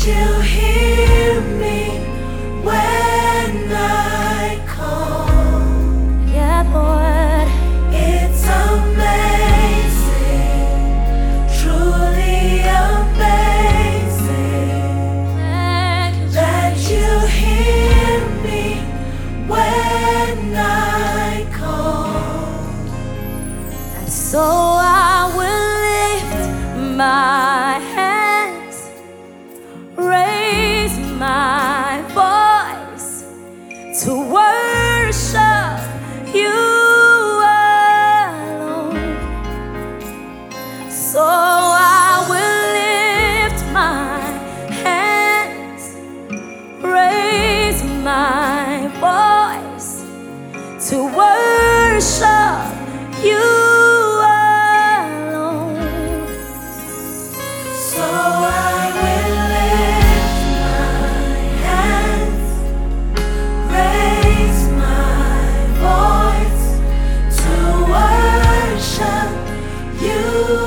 you hear me when I call. Yeah, Lord. It's amazing, truly amazing, that you hear me when I call. And so I will lift my hands, raise my voice to worship you alone. So I will lift my hands, raise my voice to worship you alone. So I will lift my hands, raise my voice to worship you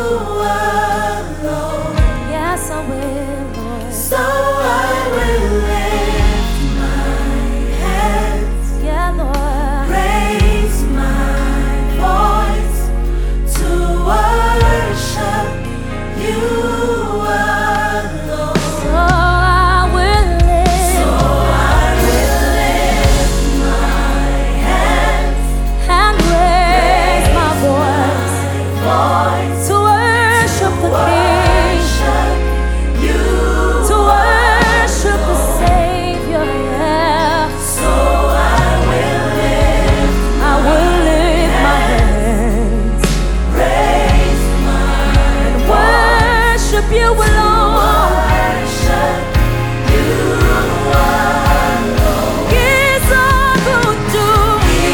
alone. Yes, I will, Lord. So I will lift my hands, Yeah, Lord. raise my voice to worship you alone. So I will lift, So I will lift my hands, and raise my voice voice to worship the King, worship you. to worship the Savior. Yeah. So I will lift my hands, raise my worship you alone. worship you alone. He's so good to me,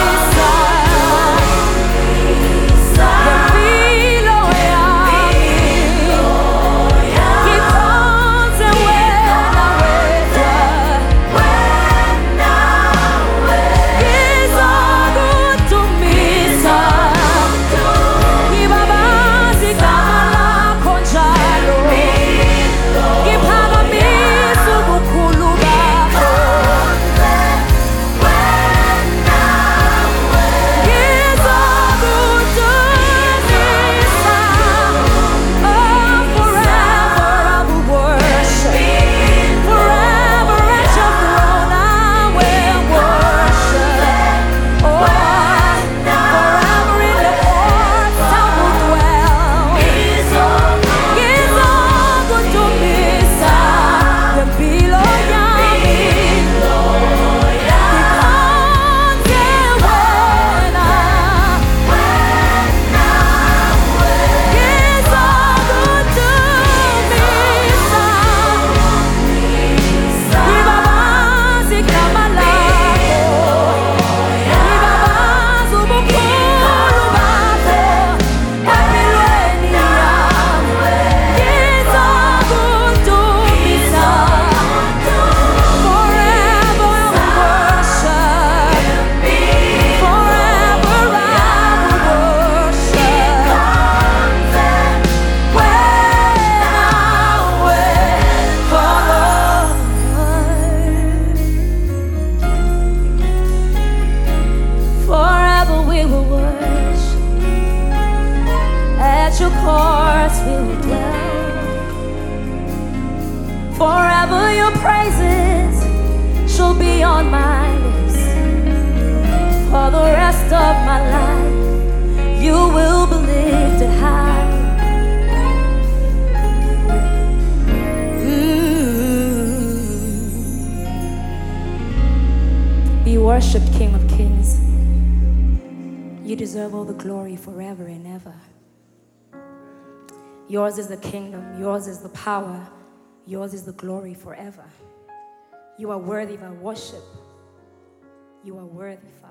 Forever your praises shall be on my lips. For the rest of my life, you will be lifted high. Be worshipped, King of Kings. You deserve all the glory forever and ever. Yours is the kingdom, yours is the power, yours is the glory forever. You are worthy of our worship. You are worthy, Father.